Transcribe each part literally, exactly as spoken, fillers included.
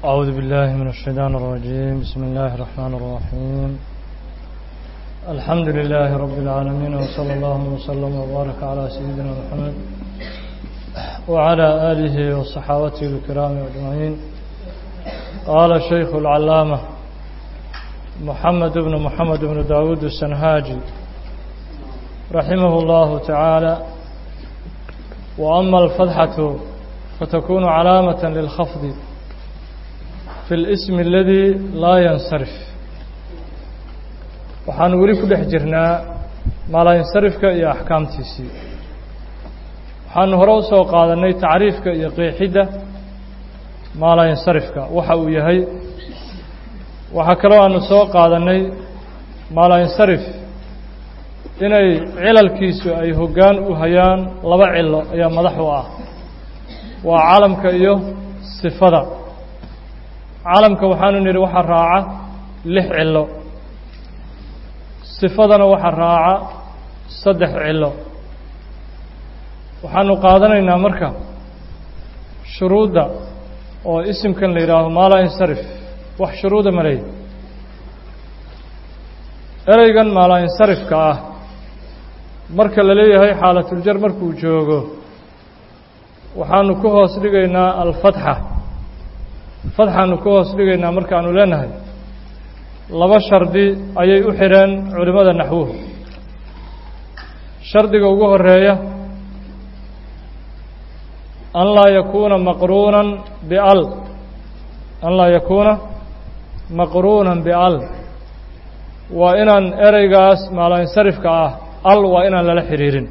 أعوذ بالله من الشيطان الرجيم. بسم الله الرحمن الرحيم. الحمد لله رب العالمين، وصلى الله وسلم وبارك على سيدنا محمد وعلى آله وصحابته الكرام أجمعين. قال الشيخ العلامة محمد بن محمد بن داود السنهاجي رحمه الله تعالى: وأما الفتحة فتكون علامة للخفض في الاسم الذي لا ينصرف. waxaan weli ku dhex jirnaa mala yansarifka iyo axkaamtiisii. waxaan hore u soo qaadanay tacriifka iyo qeexidda mala yansarifka waxa uu yahay. waxa kale oo aanu soo qaadanay mala yansarif inay cilalkiisu ay hoggaan u hayaan laba cilo ayaa madax u ah, waa calamka iyo sifada. calamka waxaanu nidhi waxa raaca lix cilo, sifadana waxa raaca saddex cilo. waxaanu qaadanaynaa marka shuruudda oo isimkan la yidhaaho mala yansarif wax shuruuda ma leeyahy. ereygan mala yansarifka ah marka la leeyahay xaalatuljar markuu joogo waxaanu ku hoos dhigaynaa alfatxa. fatxaanu ku hoos dhigaynaa markaanu leenahay laba shardi ayay u xidheen culimmada naxwuhu. shardiga ugu horeeya an laa yakuuna maqruunan bial an laa yakuuna maqruunan bial waa inaan ereygaas maalayansarifka ah al waa inaan lala xidhiirin.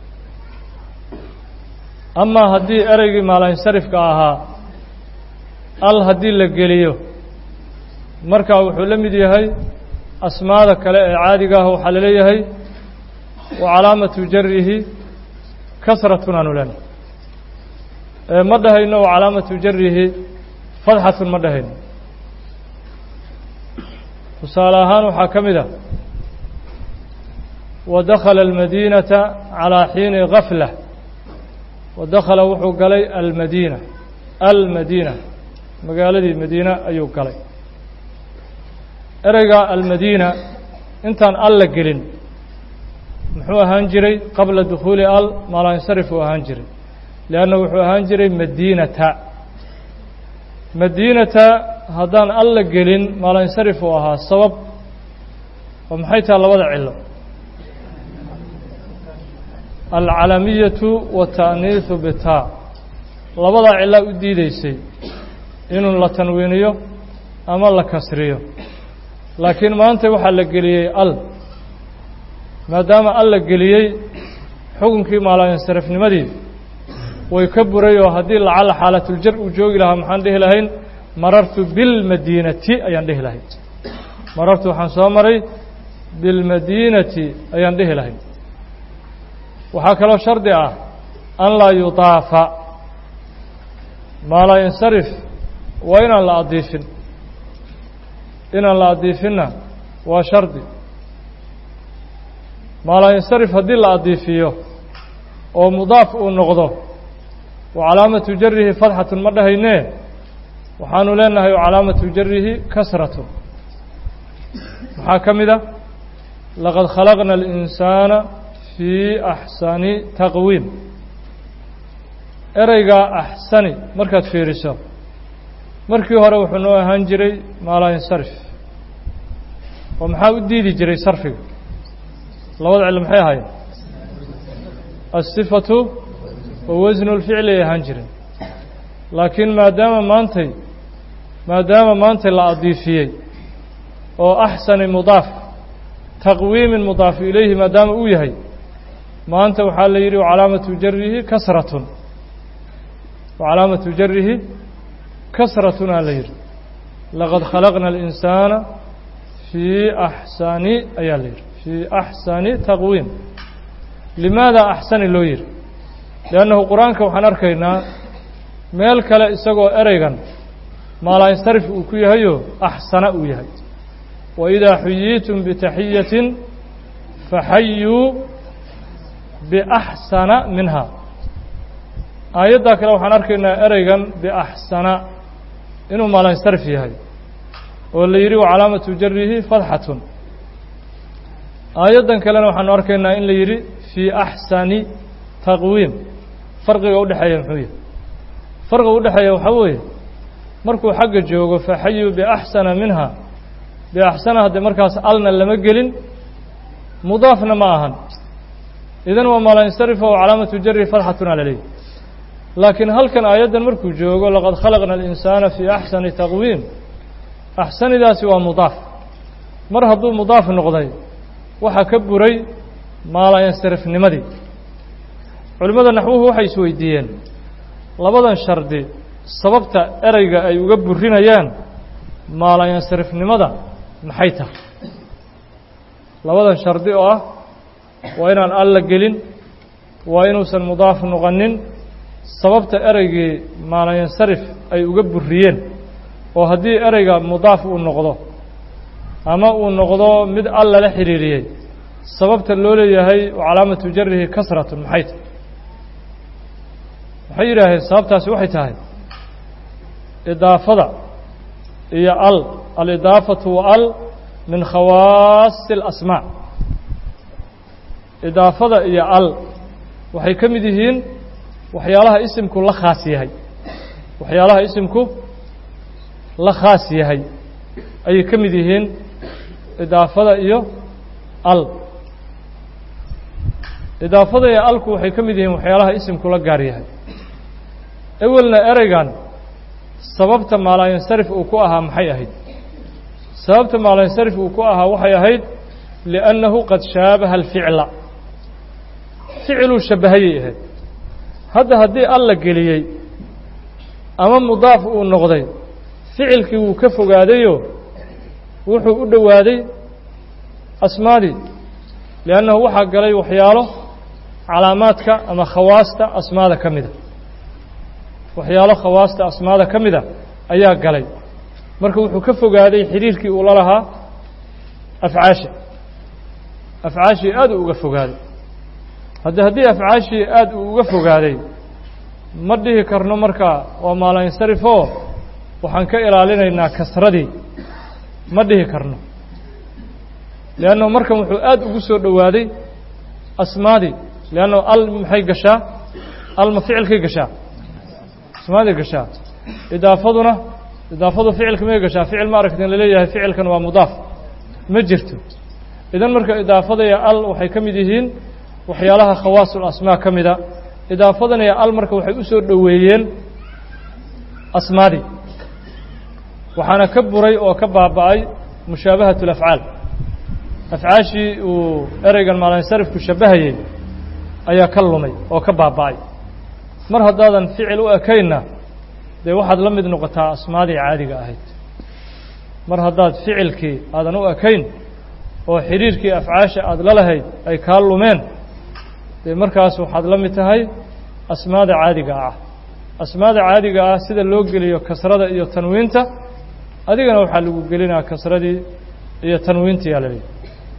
amaa haddii ereygii maalayansarifka ahaa al haddii la geliyo markaa wuxuu la mid yahay asmaada kale ee caadiga ah. waxaa la leeyahay wa calaamatu jarihi kasratun aanu leenahay. ma dhahayno wa calaamatu jarihi fadxatun ma dhahayno. tusaale ahaan waxaa ka mid ah wadakhala almadiinata calaa xiini gafla. wadakhala wuxuu galay almadiina almadiina magaaladii madiina ayuu galay. ereyga almadiina intaan al la gelin muxuu ahaan jiray qabla dukhuuli al maalayansarif uu ahaan jiray, lianna wuxuu ahaan jiray madiinata. madiinata haddaan al la gelin maalayansarif uu ahaa. sabab oo maxay taha labada cilo alcalamiyatu wata'niisu bitaa. labadaa cilaa u diideysay inuu la tanwiiniyo ama la kasriyo. laakiin maanta waxaa la geliyey al. maadaama al la geliyey xukunkii maalayansarifnimadii way ka buray, oo haddii lacala xaalatuljar uu joogi lahaa maxaan dhihi lahayn marartu bilmadiinati ayaan dhihi lahayn. marartu waxaan soo maray bilmadiinati ayaan dhihi lahayn. waxaa kaloo shardi ah an laa yudaafa. maalayansarif waa inaan la adiifin. inaan la adiifinna waa shardi. maalayansarif haddii la adiifiyo oo mudaaf uu noqdo wa calaamatu jarihi fatxatun ma dhahaynee waxaanu leenahay wa calaamatu jarihi kasratun. maxaa ka mid a laqad khalaqna alinsaana fii axsani taqwiim. ereygaa axsani markaad fiiriso markii hore wuxuu noo ahaan jiray maalayansarif, oo maxaa u diidi jiray sarfiga? labada cilo maxay ahaayeen? asifatu wa wasnu lficli ay ahaan jireen. laakiin maadaama maantay maadaama maantay la adiifiyey oo axsani mudaaf taqwiimin mudaafu ilayhi maadaama uu yahay, maanta waxaa la yidhi wacalaamatu jarihi kasratun. wacalaamatu jarihi kasratun aa la yidhi. laqad khalaqna alinsaana fii axsani ayaa la yidhi fii axsani taqwiim. limaada axsani loo yidhi? liannahu qur-aanka waxaan arkaynaa meel kale isagoo ereygan maalayansarif uu ku yahayoo axsana uu yahay. waidaa xuyiitum bitaxiyatin faxayuu biaxsana minha. aayaddaa kale waxaan arkaynaa ereygan biaxsana inuu maalansarif yahay oo la yidhi wa calaamatu jarihi fadxatun aayaddan kalena waxaanu arkaynaa in la yidhi fii axsani taqwiim farqiga udhexeeya muxuu yahay farqiga udhexeeya waxaa weeye markuu xagga joogo faxayuu biaxsana minha biaxsana haddee markaas alna lama gelin mudaafna ma ahan idan waa maalansarifa oo calaamatu jarihi fadxatun ala leeyahy laakiin halkan aayaddan markuu joogo laqad khalaqna alinsaana fii axsani taqwiim axsanidaasi waa mudaaf mar hadduu mudaaf noqday waxaa ka buray maalayansarifnimadii culimmada naxwuhu waxay isweydiiyeen labadan shardi sababta ereyga ay uga burinayaan maalayansarifnimada maxay tahay labadan shardi oo ah waa inaan alla gelin waa inuusan mudaaf noqonin sababta ereygii maalayansarif ay uga buriyeen oo haddii ereyga mudaaf uu noqdo ama uu noqdo mid alla la xiriiriyey sababta loo leeyahay calaamatu jarihi kasratun maxay tahay waxay yidhaaheen sababtaasi waxay tahay idaafada iyo al alidaafatu wa al min khawaasi اlasmaa idaafada iyo al waxay ka mid yihiin waxyaalaha isimku la khaas yahay waxyaalaha isimku la khaas yahay ayay ka mid yihiin idaafada iyo al idaafada iyo alku waxay ka mid yihiin waxyaalaha isimku la gaar yahay awelna ereygan sababta maalayansarif uu ku ahaa maxay ahayd sababta maalayansarif uu ku ahaa waxay ahayd liannahu qad shaabaha alficla ficiluu shabbahayay ahayd hadda haddii alla geliyey ama mudaaf uu noqday ficilkii wuu ka fogaadayoo wuxuu u dhowaaday asmaadii liannahu waxaa galay waxyaalo calaamaadka ama khawaasta asmaada ka mida waxyaalo khawaasta asmaada ka mida ayaa galay marka wuxuu ka fogaaday xiriirkii uu la lahaa afcaasha afcaashii aad uu uga fogaaday hadde haddii afcaashii aad uu uga fogaaday ma dhihi karno markaa waa maalayansarifoo waxaan ka ilaalinaynaa kasradii ma dhihi karno liannahu markan wuxuu aad ugu soo dhowaaday asmaadii liannahu al maxay gashaa al ma ficilkay gashaa asmaaday gashaa idaafaduna idaafadu ficilka may gashaa ficil ma aragtin laleeyahay ficilkan waa mudaaf ma jirto idan marka idaafada iyo al waxay ka mid yihiin waxyaalaha khawaasul asmaa ka mida idaafadan iyo al marka waxay u soo dhoweeyeen asmaadii waxaana ka buray oo ka baaba'ay mushaabahat alafcaal afcaashii uu ereygan maalayansarifku shabbahayey ayaa ka lumay oo ka baaba'ay mar haddaadan ficil u ekaynna dee waxaad la mid noqotaa asmaadii caadiga ahayd mar haddaad ficilkii aadan u ekayn oo xiriirkii afcaasha aada la lahayd ay kaa lumeen dee markaas waxaad la mid tahay asmaada caadiga ah asmaada caadiga ah sida loo geliyo kasrada iyo tanwiinta adigana waxaa lagu gelinaa kasradii iyo tanwiintii yaa laleeyahy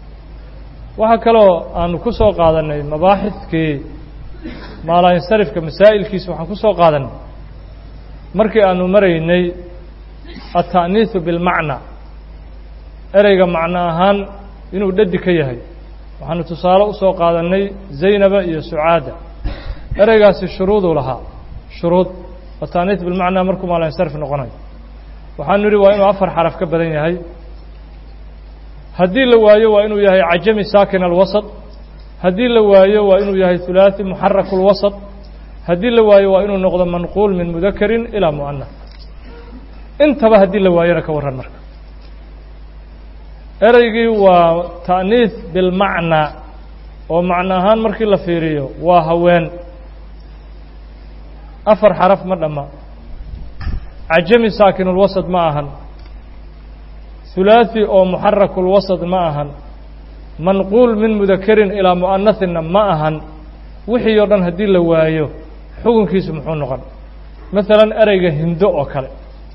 waxaa kaloo aanu ku soo qaadannay mabaaxidkii maalayansarifka masaa'ilkiisa waxaan ku soo qaadannay markii aanu maraynay alta'niisu bilmacna ereyga macno ahaan inuu dhadi ka yahay waxaanu tusaale u soo qaadannay zaynaba iyo sucaada ereygaasi shuruuduu lahaa shuruud alta'niis bilmacnaa markuu maalayansarif noqonayo waxaanu yidhi waa inuu afar xaraf ka badan yahay haddii la waayo waa inuu yahay cajami saakin alwasط haddii la waayo waa inuu yahay hulaaثi muxarak اlwasط haddii la waayo waa inuu noqdo manquul min mudakarin ilaa mu'anah intaba haddii la waayona ka warran marka ereygii waa ta'niis bilmacnaa oo macno ahaan markii la fiiriyo waa haween afar xaraf ma dhamma cajami saakin اlwasط ma ahan hulaaثi oo muxaraku اlwasط ma ahan manquul min mudakarin ilaa mu'anahinna ma ahan wixii oo dhan haddii la waayo xukunkiisu muxuu noqon masalan ereyga hindo oo kale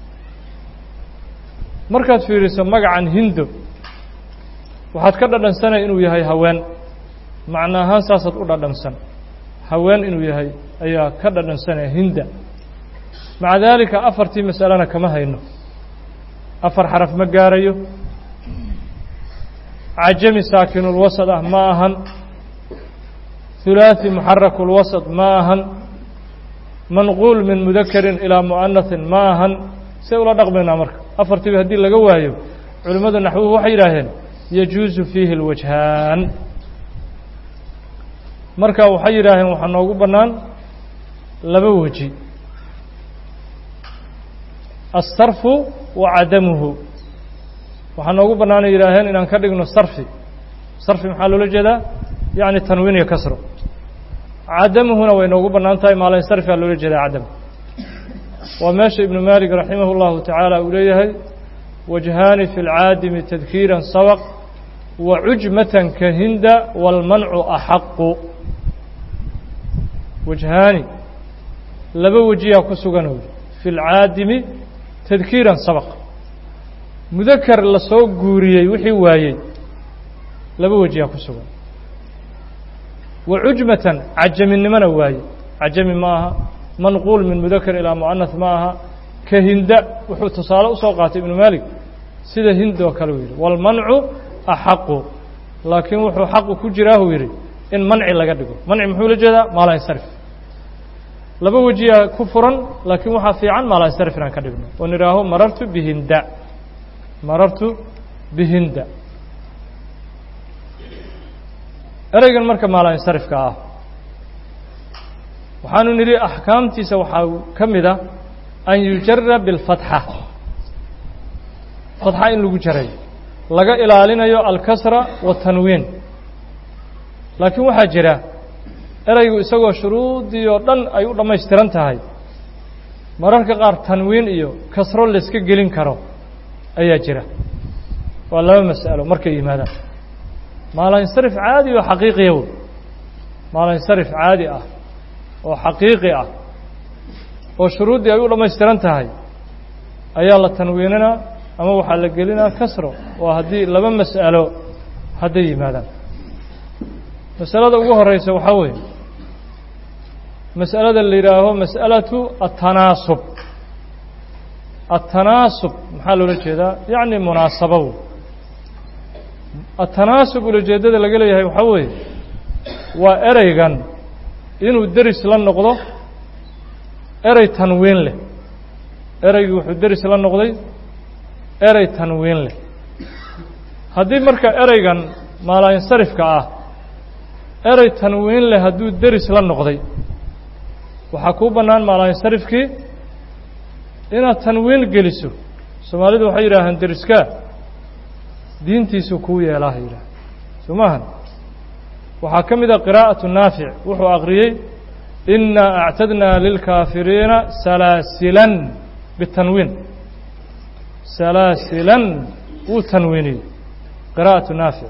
markaad fiiriso magacan hindo waxaad ka dhadhansanay inuu yahay haween macno ahaan saasaad u dhadhansan haween inuu yahay ayaa ka dhadhansanaya hinda maca daalika afartii mas'alana kama hayno afar xaraf ma gaarayo cajami saakinulwasad ah ma ahan hulaaثi muxarakulwasad ma ahan manquul min mudakarin ilaa mu'anahin ma ahan see ula dhaqmaynaa marka afartiiba haddii laga waayo culimmadu naxwuhu waxay yidhaaheen yajuusu fiihi اlwajhaan marka waxay yidhaaheen waxaa noogu bannaan laba weji الsarfu wa cadamuhu waxaa noogu bannaanay yidhaaheen inaan ka dhigno sarfi sarfi maxaa loola jeedaa yacni tanwiin iyo kasro cadamuhuna way noogu bannaan tahay maalansarfaa loola jeedaa cadam waa meesha ibnu maalik raximah اllahu tacaala uu leeyahay wajhaani fi اlcaadimi tadkiiran sabaq wa cujmatan ka hinda wاlmancu axaqu wajhaani laba wejiyaa ku sugan wy fi اlcaadimi tadkiiran sabaq mudakar la soo guuriyey wixii waayey laba wejiyaa ku sugan wa cujmatan cajaminimona waaye cajami ma aha manquul min mudakar ilaa mu'anath ma aha ka hinda wuxuu tusaale usoo qaatay ibnu maalik sida hind oo kale uu yidhi waalmancu axaqu laakiin wuxuu xaqu ku jiraa uu yidhi in manci laga dhigo manci muxuu la jeedaa maalansarif laba wejiyaa ku furan laakiin waxaa fiican maalansarif inaan ka dhigno oo nidhaaho marartu bihinda marartu bihinda ereygan marka maalansarifka ah waxaanu nidhi axkaamtiisa waxaa ka mid a an yujara biاlfatxa fatxa in lagu jaray laga ilaalinayo alkasra watanwiin laakiin waxaa jira ereygu isagoo shuruudii oo dhan ay u dhammaystiran tahay mararka qaar tanwiin iyo kasro layska gelin karo ayaa jira waa laba mas'alo markay yimaadaan maalansarif caadi oo xaqiiqiya wey maalansarif caadi ah oo xaqiiqi ah oo shuruuddii ay u dhammaystiran tahay ayaa la tanwiininaa ama waxaa la gelinaa kasro waa haddii laba mas'alo hadday yimaadaan masalada ugu horeysa waxaa weeye mas'alada la yidhaaho mas'alatu atanaasub atanaasub maxaa loola jeedaa yacni munaasabow atanaasub ulajeeddada laga leeyahay waxaa weeye waa ereygan inuu deris la noqdo erey tanwiin leh ereygii wuxuu deris la noqday erey tanwiin leh haddii marka ereygan maalansarifka ah erey tanwiin leh hadduu deris la noqday waxaa kuu bannaan maalansarifkii inaad tanwiin geliso soomaalidu waxay yidhaahaan deriskaa diintiisu kuu yeelaa yidhaah soo maahan waxaa ka mid a qiraa'atu naafic wuxuu aqriyey inaa actadnaa lilkaafiriina salaasilan bitanwiin salaasilan wuu tanwiiniyey qiraa'atu naafic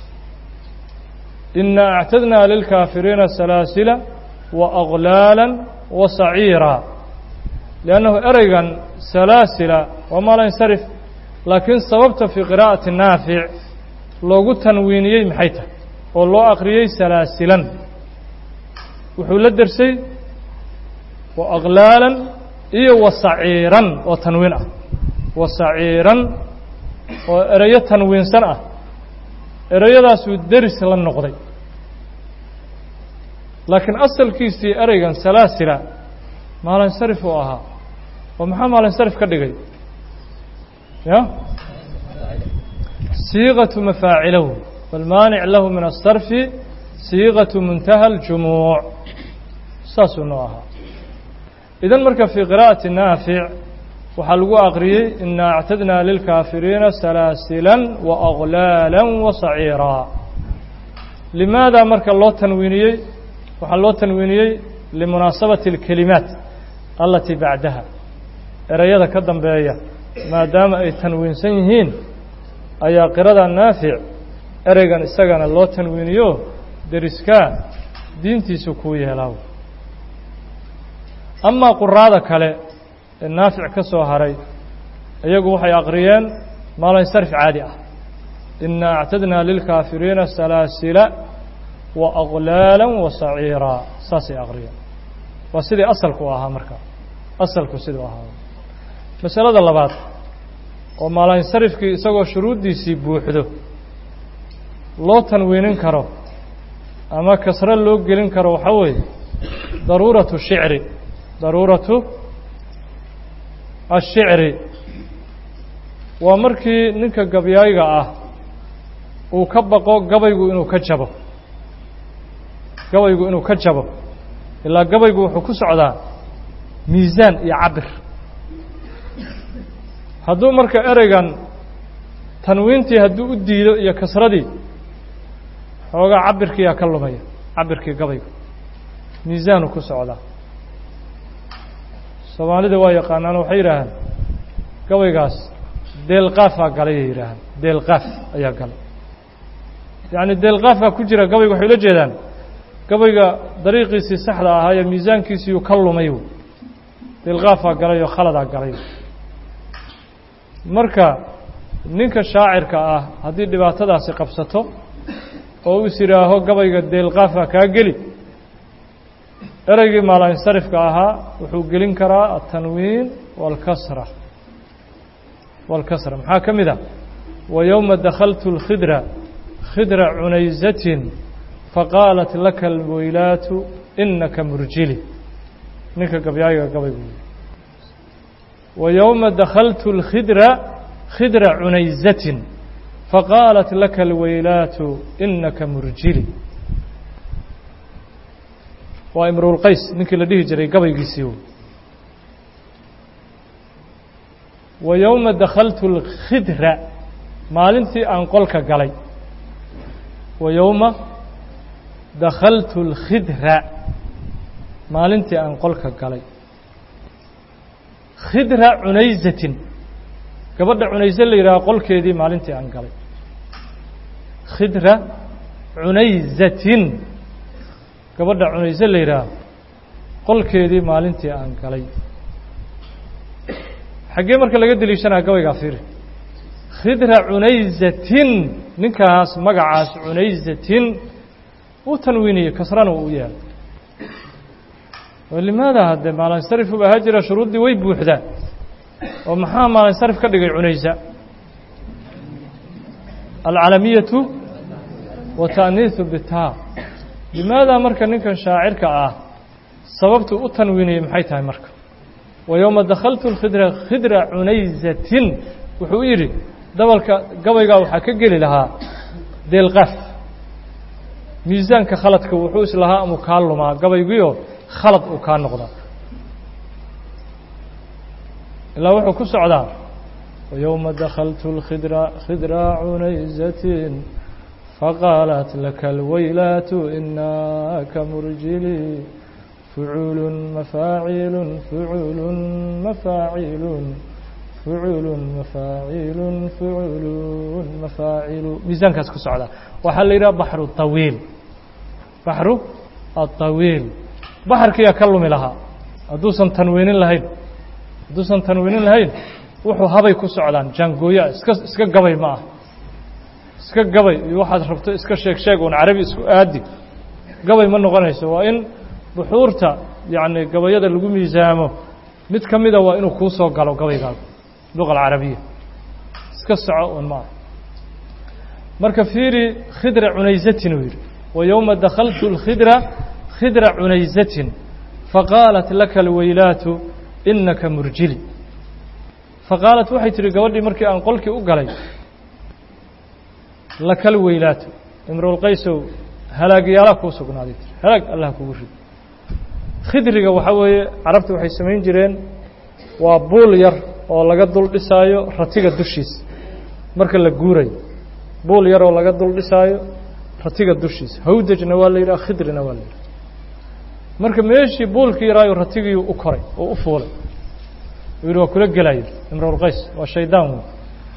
inaa actadnaa lilkaafiriina salaasila wa aglaalan wa saciira liannahu ereygan salaasila waa maalansarif laakiin sababta fii qiraa'ati naafic loogu tanwiiniyey maxay tahay oo loo aqriyey salaasilan wuxuu la dersay wa aglaalan iyo wa saciiran oo tanwiin ah wa saciiran oo ereyo tanwiinsan ah ereyadaasuu deris la noqday laakiin asalkiisii ereygan salaasila maalansarif uu ahaa oo maxaa maalansarif ka dhigay ya siiqatu mafaacilahu wاlmaanic lahu min الsarfi siiqatu muntaha اljumuuc saasuu noo ahaa idan marka fii qiraa'ati naafic waxaa lagu aqriyey inaa actadnaa lilkaafiriina salaasilan wa aglaaلا wa saciira limaada marka loo tanwiiniyey waxaa loo tanwiiniyey limunaasabati اlkelimaat alatii bacdaha ereyada ka dambeeya maadaama ay tanwiinsan yihiin ayaa qirada naafic ereygan isagana loo tanwiiniyo deriskaa diintiisu kuu yeelaa amaa quraada kale ee naafic ka soo haray iyagu waxay aqriyeen maalansarif caadi ah inaa actadnaa lilkaafiriina salaasila wa aglaaلا wa saciira saasay aqriyeen waa sidii asalku u ahaa marka asalku siduu ahaado masalada labaad oo maalansarifkii isagoo shuruuddiisii buuxdo loo tanwiinin karo ama kasro loo gelin karo waxaa weeye daruuratu shicri daruuratu ashicri waa markii ninka gabyayga ah uu ka baqo gabaygu inuu ka jabo gabaygu inuu ka jabo ilaa gabaygu wuxuu ku socdaa miisaan iyo cabir hadduu marka ereygan tanwiintii hadduu u diido iyo kasradii xoogaa cabirkiiyaa ka lumaya cabirkii gabaygu miisaanu ku socdaa soomaalida waa yaqaanaan waxay yidhaahaan gabaygaas deelqaafaa galay ay yidhaahaan deelqaaf ayaa galay yacni deelqaafkaa ku jira gabayga waxay ula jeedaan gabayga dariiqiisii saxda ahaa ee miisaankiisiiyuu ka lumay deelqaafaa galay oo khaladaa galay marka ninka shaacirka ah haddii dhibaatadaasi qabsato oo uu is yidhaaho gabayga deelqaafaa kaa geli ereygii maalansarifka ahaa wuxuu gelin karaa aلtanwiin wاlkasra wاlkasra maxaa ka mid a وayowma dakhaltu اlkhidra khidra cunayzatin faqaalat laka اlweylaatu inaka murjili ninka gabyaayiga gabaygu وayowma dakhaltu اlkhidra khidra cunayzatin faqaalat laka اlweylaatu inaka murjili waa imruulqays ninkii la dhihi jiray gabaygiisii وayowma dakhaltu اlkhidra maalintii aan qolka galay وayowma dakhaltu اlkhidra maalintii aan qolka galay khidra cunayzatin gabadha cunayse la yidhaha qolkeedii maalintii aan galay khidra cunayzatin gabadha cunayse la yidhaah qolkeedii maalintii aan galay xaggee marka laga deliishanaa gabaygaa fiiri khidra cunayzatin ninkaas magacaas cunayzatin uu tanwiiniyey kasrana uu u yeelay oo limaada haddee maalansarif u ahaa jira shuruuddii way buuxdaa oo maxaa maalansarif ka dhigay cunaysa alcalamiyatu wa ta'niisu bitaa limaada marka ninkan shaacirka ah sababtu u tanwiiniyey maxay tahay marka وayowma dakhaltu اlkhidra khidra cunayzatin wuxuu u yidhi dabalka gabaygaa waxaa ka geli lahaa deelqaaf miisaanka khaladka wuxuu islahaa amuu kaa lumaa gabaygiioo khalad uu kaa noqdaa ilaa wuxuu ku socdaa وayowma dakhaltu اlkhidra khidra cunayzatin faqaalat laka اlweylaatu inaka murjili فعuل مفاaعiل فعuل مفاaعiل فعuل مفاaعiل فعuل مفاaعiل miisaankaas ku socda waxaa la yidhaha baxru طawiil baxru aلطawiil baxarkiyaa ka lumi lahaa hadduusan tanwiinin lahayn hadduusan tanwiinin lahayn wuxuu habay ku socdaan jaangooya iska iska gabay ma ah iska gabay iyo waxaad rabto iska sheeg sheeg un carabi isku aadi gabay ma noqonayso waa in buxuurta yacni gabayada lagu miisaamo mid ka mida waa inuu kuu soo galo gabaygaaga luqa alcarabiya iska soco un ma ah marka fiiri khidra cunayzatin uu yidhi وayowma dakhaltu اlkhidra khidra cunayzatin faqaalat laka اlweylaatu inaka murjili faqaalat waxay tihi gabadhii markii aan qolkii u galay laka اlweylaatu imruulqaysow halaagyaala kuu sugnaaday tir halaag allah kugu rid khidriga waxaa weeye carabta waxay samayn jireen waa buul yar oo laga dul dhisaayo ratiga dushiisa marka la guurayo buul yar oo laga dul dhisaayo ratiga dushiisa hawdajna waa la yidhaha khidrina waa la yidhaha marka meeshii buulkii yaraayo ratigii u koray oo u fuulay uu yidhi waa kula gelayo imruulqays waa shaydaan wey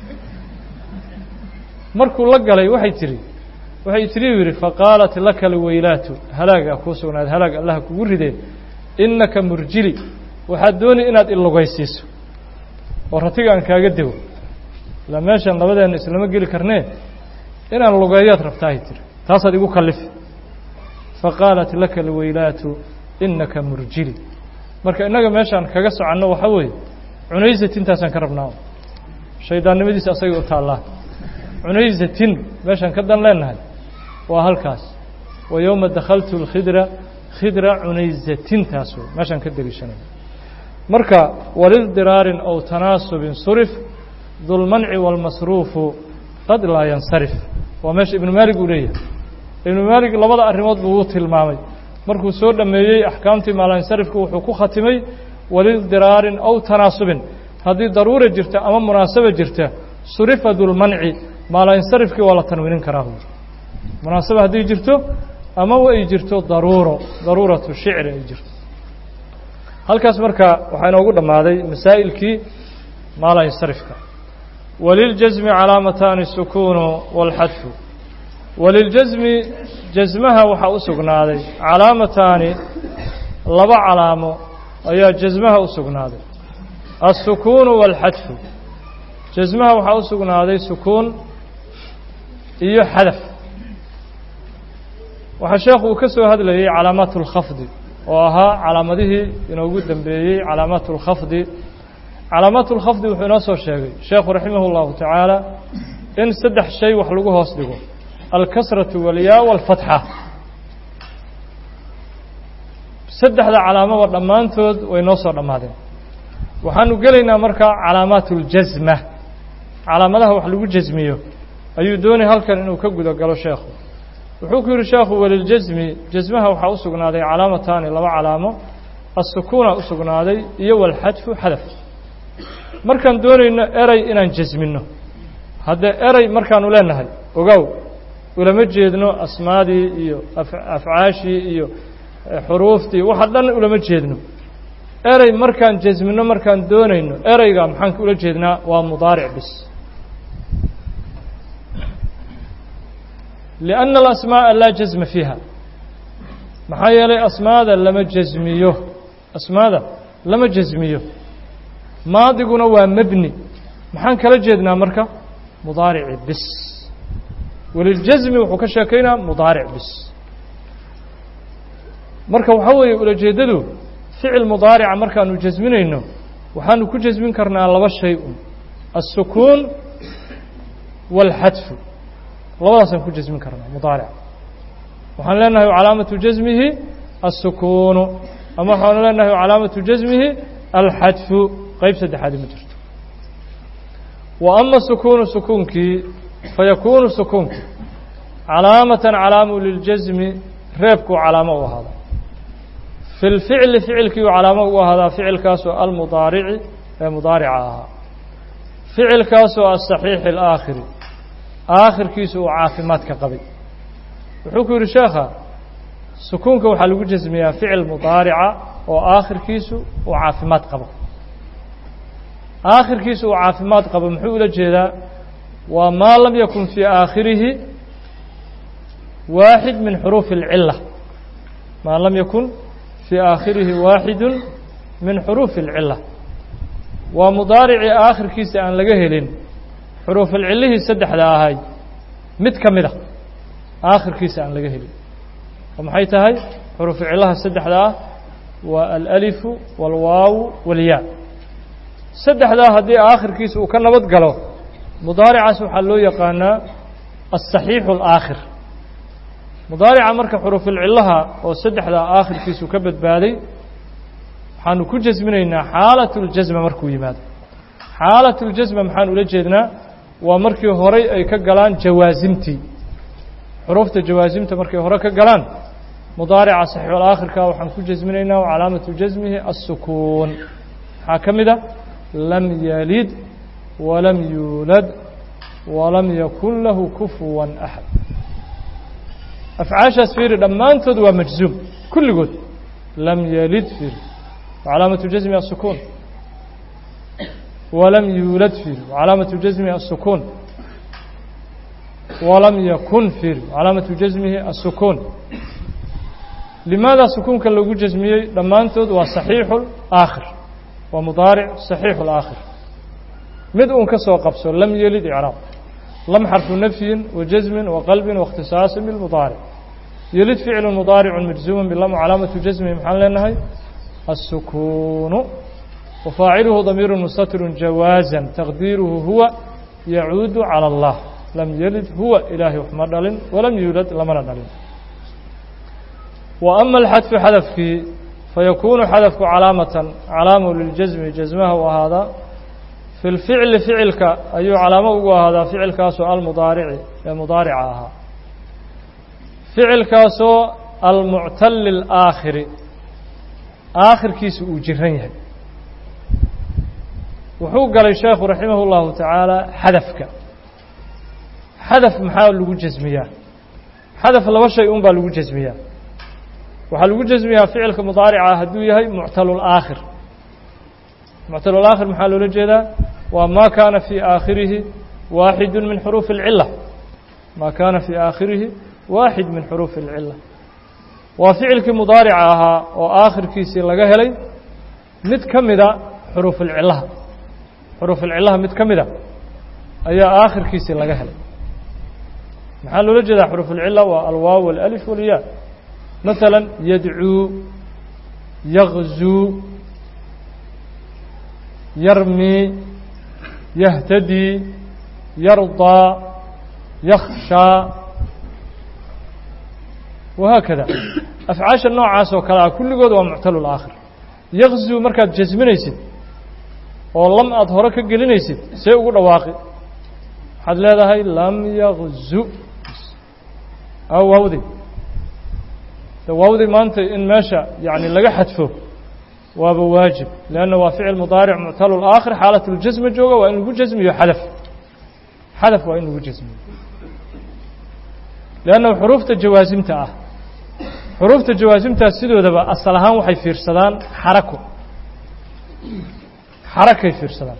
markuu la galay waxay tihi waxay tihi u yidhi faqaalat laka alweylaatu halaagaa kuu sugnaad halaag allah kugu ridee inaka murjili waxaad dooni inaad ilugaysiiso oo ratiga aan kaaga dego ilaa meeshan labadeenna islama geli karnee inaan lugeeyaad rabtaahay tiri taasaad igu kallifi faqaalat laka alweylaatu inaka murjili marka inaga meeshaan kaga soconno waxa weeye cunaysatin taasaan ka rabnaa shaydaannimadiisa asaga u taallaa cunaysatin meeshaan ka dan leenahay waa halkaas wa yowma dakhaltu alkhidra khidra cunaysatin taas wey meeshaan ka deliishanay marka walildiraarin aw tanaasubin surif dulmanci waalmasruufu qad laa yansarif waa meesha ibnu maalig uu leeyahay ibnu maalig labada arrimood buu u tilmaamay markuu soo dhameeyey axkaamtii maalansarifka wuxuu ku khatimay walildiraarin aw tanaasubin haddii daruura jirta ama munaasaba jirta surifa dulmanci maalansarifkii waa la tanwiinin karaa munaasaba haddii jirto ama ay jirto daruuro daruuratu shicri ay jirto halkaas marka waxaa inoogu dhammaaday masaa'ilkii maalansarifka waliljasmi calaamataani sukuunu waalxadfu waliljasmi jasmaha waxaa u sugnaaday calaamataani laba calaamo ayaa jasmaha u sugnaaday الsukuun wاlxadfu jasmaha waxaa u sugnaaday sukuun iyo xadaf waxaa sheekhu uu ka soo hadlayay calaamaat اlkhafdi oo ahaa calaamadihii inoogu dambeeyey calaamaat اlkhafdi calaamaat اlkhafdi wuxuu inoo soo sheegay sheekhu raximah اllahu tacaala in saddex shay wax lagu hoos dhigo alkasraةu wاlyaa wاlfatxa saddexda calaamaba dhammaantood way noo soo dhammaadeen waxaanu gelaynaa marka calaamaat اljasma calaamadaha wax lagu jasmiyo ayuu doonay halkan inuu ka guda galo sheekhu wuxuu ku yidhi sheekhu waliljasmi jasmaha waxaa u sugnaaday calaamataani laba calaamo الsukuuna u sugnaaday iyo walxadfu xadaf markaan doonayno eray inaan jasmino haddee eray markaanu leenahay ogow ulama jeedno asmaadii iyo afcaashii iyo xuruuftii waxa dhan ulama jeedno eray markaan jasmino markaan doonayno ereyga maxaan ula jeednaa waa mudaaric bis lianna alasmaaءa laa jasma fiiha maxaa yeelay asmaada lama jasmiyo asmaada lama jasmiyo maadiguna waa mebni maxaan kala jeednaa marka mudaarici bis waliljasmi wuxuu ka sheekaynaa mudaaric bis marka waxaa weeye ulajeeddadu ficil mudaarica markaanu jasminayno waxaanu ku jasmin karnaa laba shay un الsukuun wاlxadfu labadaasaan ku jasmin karnaa mudaarica waxaan leenahay calaamatu jasmihi الsukuunu ama waxaanu leenahay calaamatu jasmihi alxadfu qeyb saddexaadi ma jirto wa ama sukuunu sukuunkii fayakuunu sukuunkii calaamatan calaamu liljasmi reebkuu calaamo u ahaada fi lficli ficilkiiu calaamo u ahaadaa ficilkaasoo almudaarici ee mudaarica ahaa ficilkaasoo asaxiixi alaakhiri aakhirkiisu uu caafimaadka qabay wuxuu ku yidhi sheekha sukuunka waxaa lagu jasmiyaa ficil mudaarica oo aakhirkiisu uu caafimaad qabo aakhirkiisu uu caafimaad qabo muxuu ula jeedaa waa maa lam yakun fii aakhirihi waaxid min xuruufi اlcila maa lam yakun fii aakhirihi waaxidu min xuruufi اlcila waa mudaaricii aakhirkiisa aan laga helin xuruufulcilihii saddexda ahayd mid ka mid a aakhirkiisa aan laga helin oo maxay tahay xuruufu cilaha saddexda ah waa alalifu wاlwaawu wاlyaa saddexdaa haddii aakhirkiisa uu ka nabad galo mudaaricaas waxaa loo yaqaanaa aلصaxiixu اlaakhir mudaarica marka xuruufulcilaha oo saddexdaa aakhirkiisu ka badbaaday waxaanu ku jasminaynaa xaalat اljasma markuu yimaado xaalat اljasma maxaan ula jeednaa waa markii horay ay ka galaan jawaasimtii xuruufta jawaasimta markay hore ka galaan mudaarica saxiixulaakhirka waxaan ku jasminaynaa calaamatu jasmihi الsukuun maxaa ka mid a lam yalid walam yuulad walam yakun lahu kufuwan axad afcaashaas fiiri dhammaantood waa majzuum kulligood lam yalid fiiri calaamatu jasmihi الsukuun walam yuulad fiiri calaamatu jasmihi الsukuun walam yakun fiiri calaamatu jasmihi الsukuun limaada sukuunka lagu jasmiyey dhammaantood waa saxiixu aakhir waa mudaaric saxiixu اlaakhir mid uun ka soo qabso lam yelid icraab lam xarfu nafyin wajasmin waqalbin waاkhtisaasin bilmudaaric yelid ficlu mudaaricu majzuuman bilam calaamatu jasmihi maxaan leenahay السكون وفاعله ضمير مستتر جوازا تقديره هو يعود على الله لم يلد هو إله محمد ولم يولد لمن دلين وأما الحذف حذفك فيكون حذفك علامة علامة للجزم جزمه وهذا في الفعل فعلك أي علامة وهذا فعل كاسو المضارع المضارعها فعل كاسو المعتل الآخر آخر كيس أجرنيه وحوق قال الشيخ رحمه الله تعالى حذفك حذف محاول لو جزميه حذف لو شيء أنبا لو جزميه وحال لو جزميه فعلك مضارعه هدو يحيى معتل الآخر معتل الآخر محل لو جيدا وما كان في آخره واحد من حروف العلة ما كان في آخره واحد من حروف العلة وفعلك مضارعها وآخر كيسي لغا هلي مid kamida حروف العلة حروف العلة mid kamida ayaa aakhirkiisa laga helay maxaa loo jeedaa حروف العلة waa alwaaw والالف والياء مثلا يدعو يغزو يرمي يهتدي يرضى يخشى وهكذا أفعاش النوع عاسو كلا كل قد ومعتل الآخر يغزو مركز جزمينيسد ولم أظهرك قلينيسد سيقول واقع حد لا هاي لم يغزو أو واودي واودي ما أنت إن ماشى يعني لقى حتفه وهو واجب لأنه فعل مضارع معتل الآخر حالة الجزم جوجا وإنه جزم يحذف حذف وإنه جزم لأنه حروف الجوازم تاعه حروف الجوازم تاع سيدو دبا أصلها وحي فيرسدان حركه حركة فيرسدان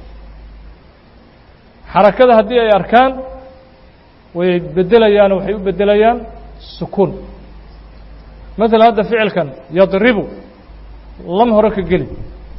حركة هذه أي أركان ويبدليان وحي يبدليان سكون مثل هذا فعل كان يضرب لم هرك قلب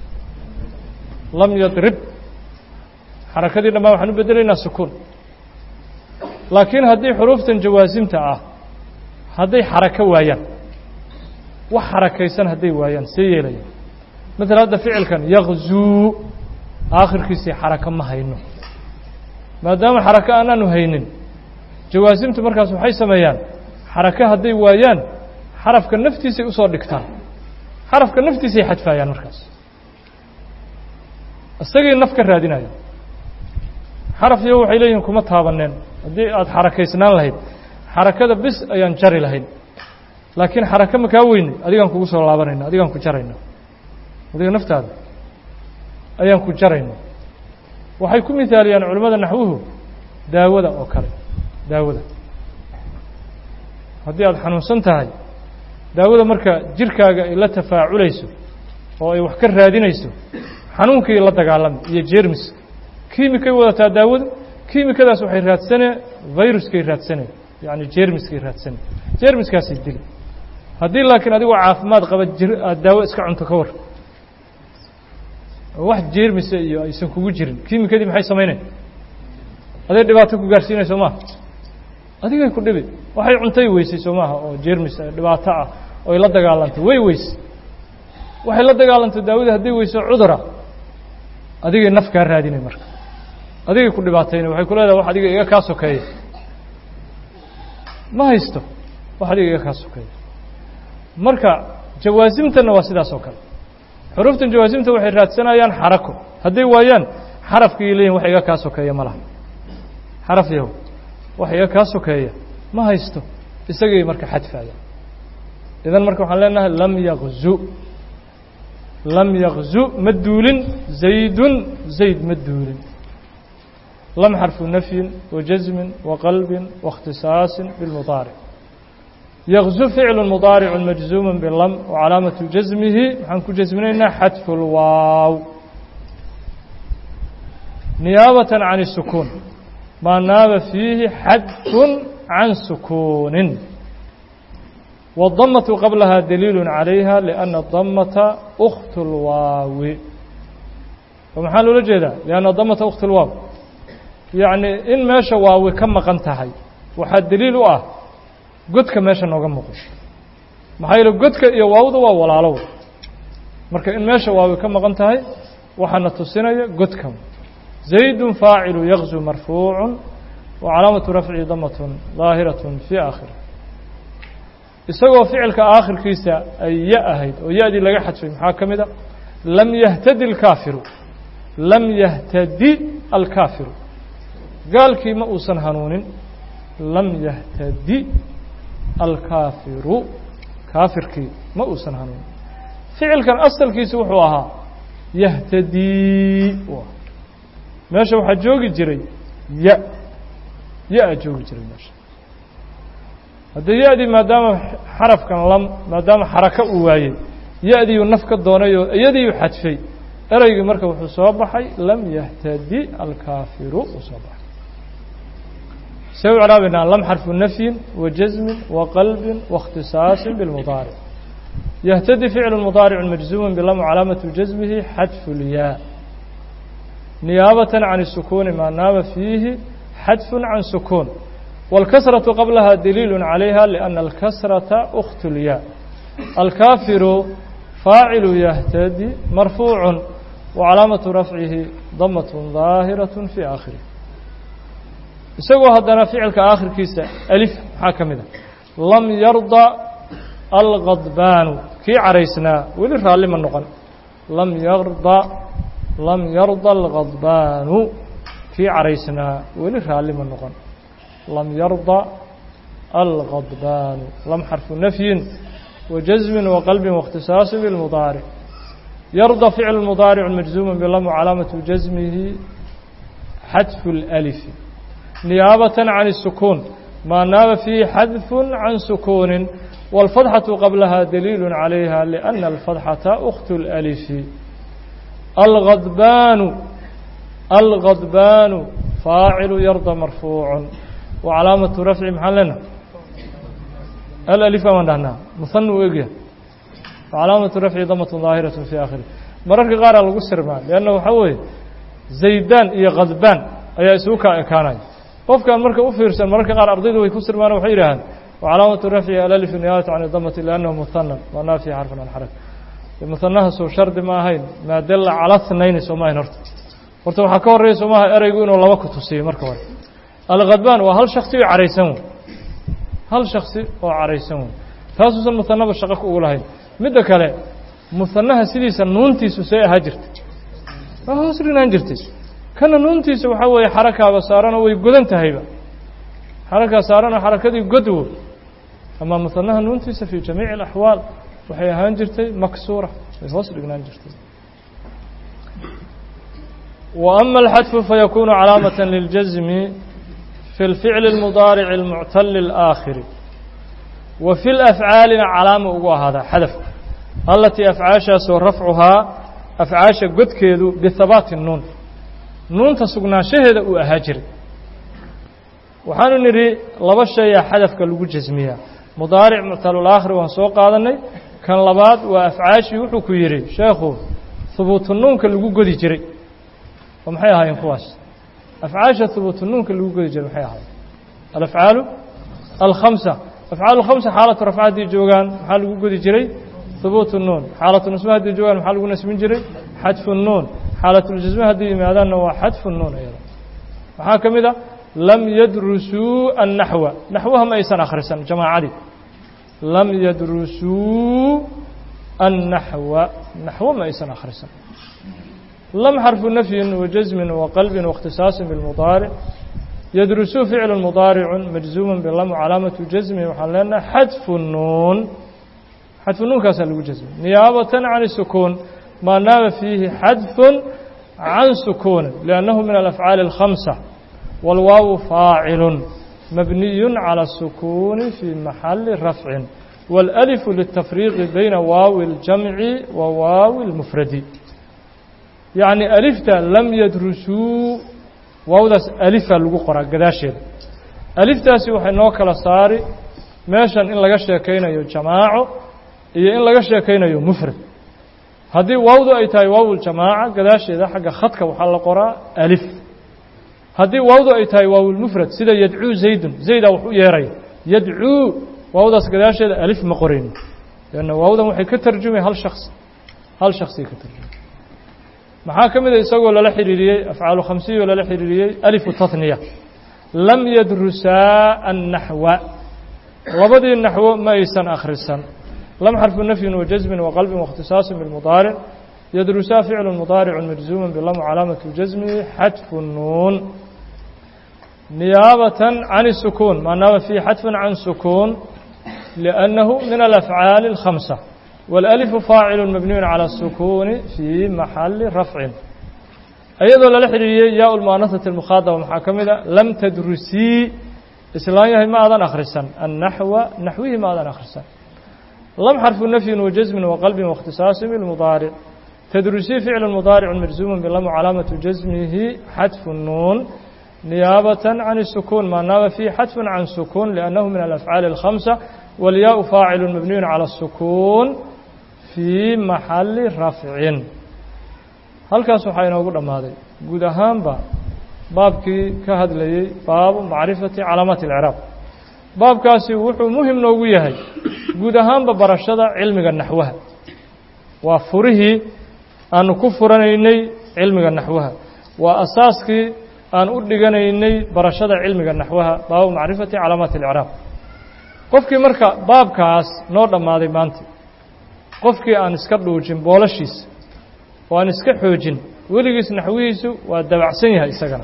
لم يضرب حركة دي لما وحن بدلينا سكون لكن هذه حروف جوازم تاعه هذه حركة ويان وحركيسان هذه ويان سيلي مثل هذا فعل كان يغزو آخر كيسي حركة ما هينو ما دام حركة أنا نهينن جوازم تمركز وحي سميان حركة هذه ويان حرف كالنفتي سي أصور دكتان حرف كالنفتي سي حدفايان مركز استقي النفك الرادين هاي حرف يوحي إليهم كما تهابنين هذه حركيسنان لهيد حركة بس أيان جري لهيد لكن حركة مكاوين أديكم كوسو لابرين أديكم كجرين أديكم نفت هذا أيام كجرين وحيكون مثالي أن علماء نحوه داود أو كريم داود هذه الحنون سنتهاي داود مركا جركا إلا تفاعليسو أو يوحكر رادينيسو حنونك إلا تقالم يجيرمس كيميكا وضعتا داود كيميكا دا سوحي رات سنة فيروس كي رات سنة يعني جيرمس كي رات سنة جيرمس كاسي الدل هذه لكن هذه عافمات قبل الدواء اسكع عن تكور واحد جيرمس يسون كوجو جيرن كيميكا دي maxay sameeyeen هذه dhibaato ku gaarsiinay Soomaa adiga ku dhibay waxay cuntay weysay Soomaa oo jeermis dhibaato ah oo la dagaalantay way weys waxay la dagaalantay daawada hadii weyso cudura adiga naf ka raadinay marka adiga ku dhibaatayna waxay ku leedahay wax adiga iga ka sokeeyay ma haysto wax adiga iga ka sokeeyay marka jawaasimtana waa sidaas oo kale xuruftan jawaasimta waxay raadsanayaan xarako hadii waayaan xarafkii leeyahay wax iga ka sokeeyay malaha حرف يهو وحي كاسو كايا ما هيستو isagay marka xadfaaya idan marka waxaan leenahay lam yaghzu lam yaghzu madulin zaydun zayd madulin lam harfu nafy وجزم وقلب واختصاص بالمضارع يغزو فعل مضارع مجزوم باللم وعلامة جزمه حنكو جزمنا حذف الواو نيابة عن السكون ما ناب فيه حذف عن سكون والضمة قبلها دليل عليها لأن الضمة أخت الواو ومحل لجدا لأن الضمة أخت الواو يعني إن ماشى واو كم قنتهي وحد دليل آه قد كماشى نوغم مقش محايل قد كي واو ذو ولا لو marka in meesha waawi ka maqan tahay waxaana tusinaya godkan zaydun faacilu yaqzu marfuucun wa calaamatu rafcihi damatun daahiratun fii aakhiri isagoo ficilka aakhirkiisa ay ya ahayd oo ya-dii laga xadfay maxaa ka mid a lam yahtadi alkaafiru lam yahtadi alkaafiru gaalkii ma uusan hanuunin lam yahtadi alkaafiru kaafirkii ma uusan hanuunin ficilkan asalkiisa wuxuu ahaa yahtadii meesha waxaa joogi jiray ya ya-a joogi jiray meesha haddii ya-dii maadaama xarafkan lam maadaama xaraka uu waayey ya-diiuu naf ka doonay oo iyadiiu xadfay ereygii marka wuxuu soo baxay lam yahtadi alkaafiru uu soo baxay see u craabaynaa lam xarfu nafyin wa jasmin wa qalbin waاkhtisaasin bilmudaaric yahtadi ficlu mudaaricu majzuuman bilam calaamatu jasmihi xadfu lyaa niyaabatan can الsukuuni maa naaba fiihi xadfu can sukuun wاlkasraةu qablaha daliil calayha liأna alkasraةa أkt lyaa alkaafiru faacilu yahtadi marfuucu wacalaamatu rafcihi damat daahiraة fii aakhirih isagoo haddana ficilka aakhirkiisa alif maxaa ka mid a lam yarda algadbaanu kii caraysnaa weli raalli ma noqon lam yarda lam yarda algadbaanu kii caraysnaa weli raalli ma noqon lam yarda algadbaanu lam xarfu nafyin wajasmin waqalbin waاkhtisaasin bilmudaaric yarda ficlu mudaaricu majzuuma bilam calaamatu jasmihi xadfu اlأlifi niyaabatan can الsukuun maa naaba fiihi xadfu can sukuuni wاlfadxaةu qablaha daliil calayha liأna alfadxata أkt اlأlifi algadbaanu algadbaanu faacilu yarda marfuucu wacalaamatu rafci maxaan leenaha alأlif amaan dhahnaa muhana u egyahay wacalaamatu rafci damat daahiraة fii aakhirih mararka qaaraa lagu sirmaa leanna waxaa weeye zaydaan iyo kadbaan ayaa isugu kaa ekaanaya qofkan marka u fiirsan mararka qaar ardaydu way ku sirmaan waxay yidhaahaan wacalaamatu rafci alأlif niyaabata can damati liannahu muhana manaa fiihi xarfan can xaraka muhanaha soo shardi ma ahayn maa dalla cala thnayni soo ma ahayn horta horta waxaa ka horreeya soo maaha ereygu inuu laba ku tusiyo marka hore alkhadbaan waa hal shaksi oo caraysan wey hal shaksi oo caraysan wey taasuusan muhanaba shaqo ku ugu lahayn midda kale muhanaha sidiisa nuuntiisu see ahaa jirtay waa hoos dhinaan jirtay kana nuuntiisa waxaa weeye xarakaaba saaranoo way godan tahayba xarakaa saaranoo xarakadii godwo ama muhanaha nuuntiisa fii jamiici alaxwaal waxay ahaan jirtay maksuura way hoos dhignaan jirtay wa ama alxadfu fayakunu calaamata liljasmi fi اlficli اlmudaarici اlmuctali اlآakhiri wa fi lafcaalina calaama ugu ahaadaa xadafka alatii afcaashaasoo rafcuhaa afcaasha godkeedu bihabaati nuun nuunta sugnaanshaheeda uu ahaa jiray waxaanu nidhi laba shayaa xadafka lagu jasmiyaa mudaaric muctalulaakhir waan soo qaadanay kan labaad waa afcaashii wuxuu ku yidhi sheekhu hubuutu nuunka lagu godi jiray oo maxay ahaayeen kuwaas afcaasha hubuutu nuunka lagu godi jiray maxay ahaayeen alafcaalu alkhamsa afcaalu khamsa xaalatu rafca haddii joogaan maxaa lagu godi jiray hubuutu nuun xaalatu nasba haddii joogaan maxaa lagu nasbin jiray xadfu nuun xaalatljasme haddii yimaadaanna waa xadfu nuun iyada waxaa ka mid a lam yadrusuu annaxwa naxwaha ma aysan akhrisan jamaacadii lam yadrusuu annaxwa naxwo ma aysan akhrisan lam xarfu nafyin wajasmin waqalbin waاkhtisaasin bilmudaaric yadrusuu ficlu mudaaricu majzuuman bilam calaamatu jasmihi waxaan leenahay xadfu nuun xadfu nuunkaasaa lagu jasmay niyaabatan can الsukuun maa naaba fiihi xadfu can sukuuni liannahu min alafcaali اlkhamsa wاlwaawu faacilu mabniyu calى الsukuuni fii maxali rafcin wاlأlifu litafriiqi bayna waawi اljamci wa waawi اlmufradi yacni alifta lam yadrusuu waawdaas alifa lagu qoraa gadaasheeda aliftaasi waxay noo kala saari meeshan in laga sheekaynayo jamaaco iyo in laga sheekaynayo mufrad haddii waawdu ay tahay waaw ljamaaca gadaasheeda xagga khadka waxaa la qoraa alif haddii waawdu ay tahay waawulmufrad sida yadcuu zaydun zaydaa wax u yeeraya yadcuu waawdaas gadaasheeda alif ma qorayno leanna waawdan waxay ka tarjumay hal shaksi hal shaksi ka turjumay maxaa ka mid ah isagoo lala xiriiriyey afcaalu khamsiyo lala xiriiriyey alifu tathniya lam yadrusaa annaxwa labadii naxwo ma aysan akhrisan lam xarfu nafyin wa jasmin wa qalbin waاkhtisaasin bilmudaaric yadrusaa ficlu mudaaricun majzuuman bilam calaamatu jasmihi xadfu nuun niyaabatan can الsukuun maanaaba fii xadfin can sukuun liأnnahu min alafcaali اlkhamsa wاlأlifu faacilu mabniyun calى الsukuuni fii maxali rafcin iyadoo lala xiriiriyey yaa lmu'anasati اlmukhaadaba maxaa ka mid a lam tadrusii islaan yahay ma aadan akhrisan annaxwa naxwihii ma aadan akhrisan lam xarfu nafyin wa jasmin wa qalbin waاkhtisaasin bilmudaaric tadrusii ficlu mudaaricun majzuuman bilamu calaamatu jasmihi xadfu nuun niyaabatan can الsukuun maanaaba fii xadfin can sukuun liأnnahu min alafcaali اlkhamsa wاlyaau faacilu mabniyun calى الsukuun fii maxali rafcin halkaas waxaa inoogu dhammaaday guud ahaanba baabkii ka hadlayey baabu macrifati calaamaati اlcraab baabkaasi wuxuu muhim noogu yahay guud ahaanba barashada cilmiga naxwaha waa furihii aanu ku furanaynay cilmiga naxwaha waa asaaskii aan u dhiganaynay barashada cilmiga naxwaha baabu macrifati calaamaati اlcraab qofkii marka baabkaas noo dhammaaday maanta qofkii aan iska dhuujin boolashiisa oo aan iska xoojin weligiis naxwihiisu waa dabacsan yahay isagana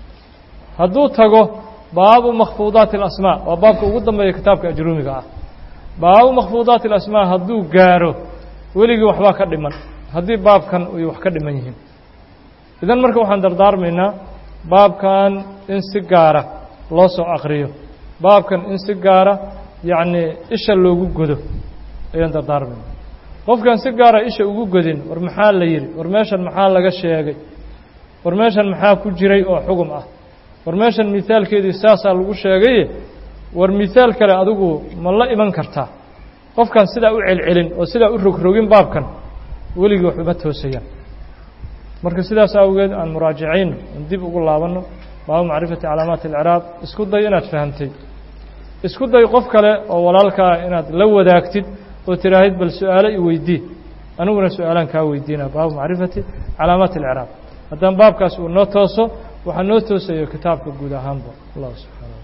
hadduu tago baabu makhfuudaati اlasmaa waa baabka ugu dambeeya kitaabka ajruumiga ah baabu makhfuudaati اlasmaa hadduu gaaro weligii waxbaa ka dhiman haddii baabkan ay wax ka dhiman yihiin idan marka waxaan dardaarmaynaa baabkan in si gaara loo soo akriyo baabkan in si gaara yacnii isha loogu godo ayaan dardaarmayna qofkaan si gaara isha ugu godin war maxaa la yidhi war meeshan maxaa laga sheegay war meeshan maxaa ku jiray oo xugum ah war meeshan mihaalkeedii saasaa lagu sheegaye war mihaal kale adigu ma la iman kartaa qofkaan sidaa u celcelin oo sidaa u rogrogin baabkan weligii wax uma toosayaan marka sidaas awgeed aan muraajacayn aan dib ugu laabanno baabu macrifati calaamaati اlcraab isku day inaad fahamtay isku day qof kale oo walaalkaa inaad la wadaagtid oo tiraahid bal su-aalo i weydii aniguna su-aalaan kaa weydiina baabu macrifati calaamaati اlcraab haddaan baabkaas uu noo tooso waxaa noo toosayo kitaabka guud ahaanba allah subxaana